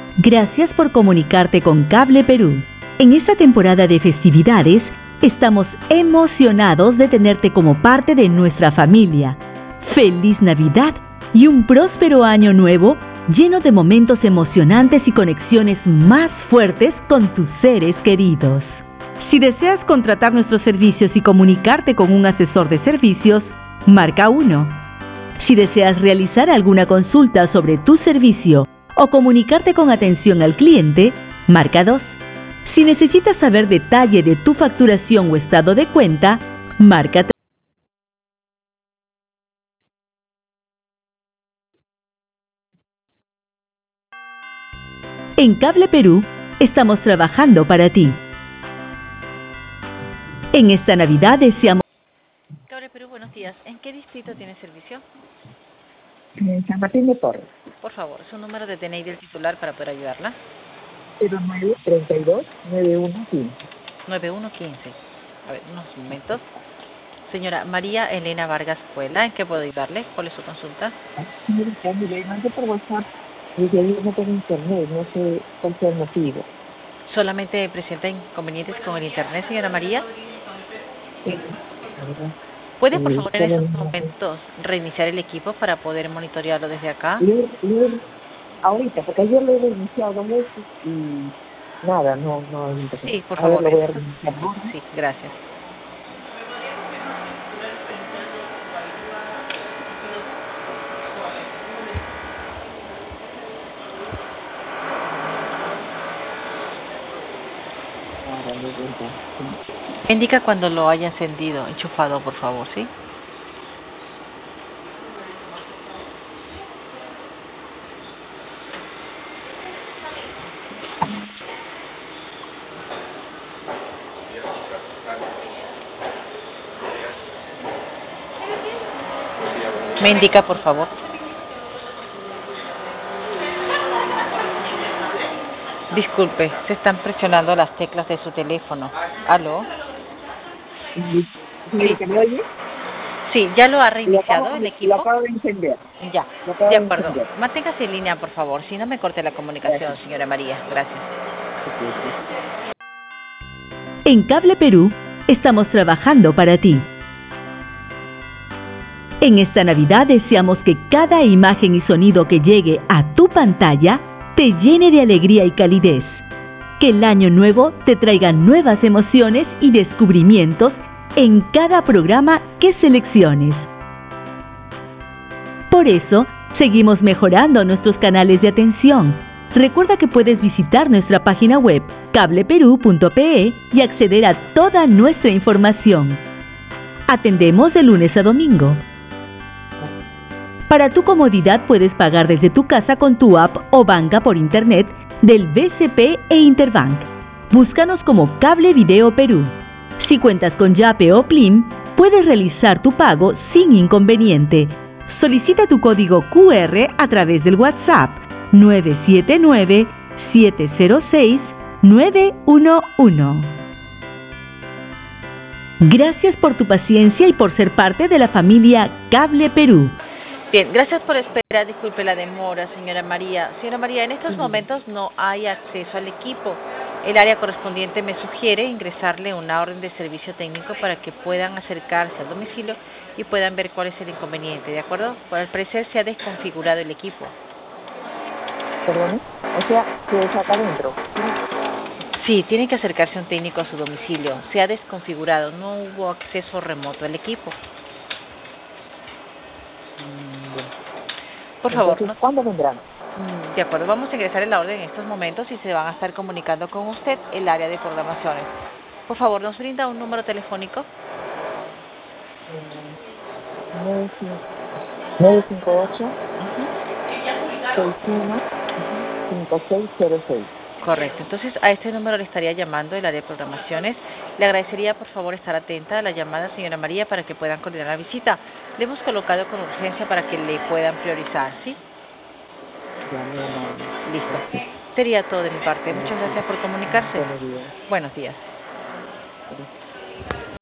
Gracias por comunicarte con Cable Perú. En esta temporada de festividades, estamos emocionados de tenerte como parte de nuestra familia. ¡Feliz Navidad y un próspero año nuevo lleno de momentos emocionantes y conexiones más fuertes con tus seres queridos! Si deseas contratar nuestros servicios y comunicarte con un asesor de servicios, marca 1. Si deseas realizar alguna consulta sobre tu servicio o comunicarte con atención al cliente, marca 2. Si necesitas saber detalle de tu facturación o estado de cuenta, marca 3. En Cable Perú, estamos trabajando para ti. En esta Navidad deseamos... Cable Perú, buenos días. ¿En qué distrito tiene servicio? En San Martín de Porres. Por favor, su número de DNI del titular para poder ayudarla. 0932-9115. 9115. A ver, unos momentos. Señora María Elena Vargas Puela, ¿en qué puedo ayudarle? ¿Cuál es su consulta? Señorita, mire, mandé por WhatsApp desde ayer no tengo internet, no sé cuál sea el motivo. ¿Solamente presenta inconvenientes con el internet, señora María? Sí, la verdad. ¿Puede, por favor, en estos momentos reiniciar el equipo para poder monitorearlo desde acá? Ahorita, porque ayer lo he reiniciado 2 veces y nada, no hay internet. Sí, por favor. Lo voy a reiniciar. Sí, gracias. Indica cuando lo haya encendido, enchufado, por favor, ¿sí? Me indica, por favor. Disculpe, se están presionando las teclas de su teléfono. ¿Aló? Sí. ¿Me oye? Sí, ¿ya lo ha reiniciado el equipo? Lo acabo de encender. Ya, de acuerdo. Manténgase en línea, por favor, si no me corte la comunicación, gracias. Señora María. Gracias. En Cable Perú, estamos trabajando para ti. En esta Navidad deseamos que cada imagen y sonido que llegue a tu pantalla te llene de alegría y calidez. Que el año nuevo te traiga nuevas emociones y descubrimientos en cada programa que selecciones. Por eso, seguimos mejorando nuestros canales de atención. Recuerda que puedes visitar nuestra página web cableperú.pe y acceder a toda nuestra información. Atendemos de lunes a domingo. Para tu comodidad puedes pagar desde tu casa con tu app o banca por internet del BCP e Interbank. Búscanos como Cable Video Perú. Si cuentas con Yape o Plim, puedes realizar tu pago sin inconveniente. Solicita tu código QR a través del WhatsApp 979-706-911. Gracias por tu paciencia y por ser parte de la familia Cable Perú. Bien, gracias por esperar. Disculpe la demora, señora María. Señora María, en estos momentos no hay acceso al equipo. El área correspondiente me sugiere ingresarle una orden de servicio técnico para que puedan acercarse al domicilio y puedan ver cuál es el inconveniente, ¿de acuerdo? Al parecer se ha desconfigurado el equipo. ¿Perdón? O sea, que es acá adentro. Sí, tiene que acercarse un técnico a su domicilio. Se ha desconfigurado, no hubo acceso remoto al equipo. Por favor. Entonces, ¿cuándo vendrán? De acuerdo, vamos a ingresar en la orden en estos momentos y se van a estar comunicando con usted el área de programaciones. Por favor, ¿nos brinda un número telefónico? 958 61 5606. Correcto, entonces a este número le estaría llamando el área de programaciones. Le agradecería por favor estar atenta a la llamada, señora María, para que puedan coordinar la visita. Le hemos colocado con urgencia para que le puedan priorizar, ¿sí? Listo. Sería todo de mi parte. Muchas gracias por comunicarse. Buenos días.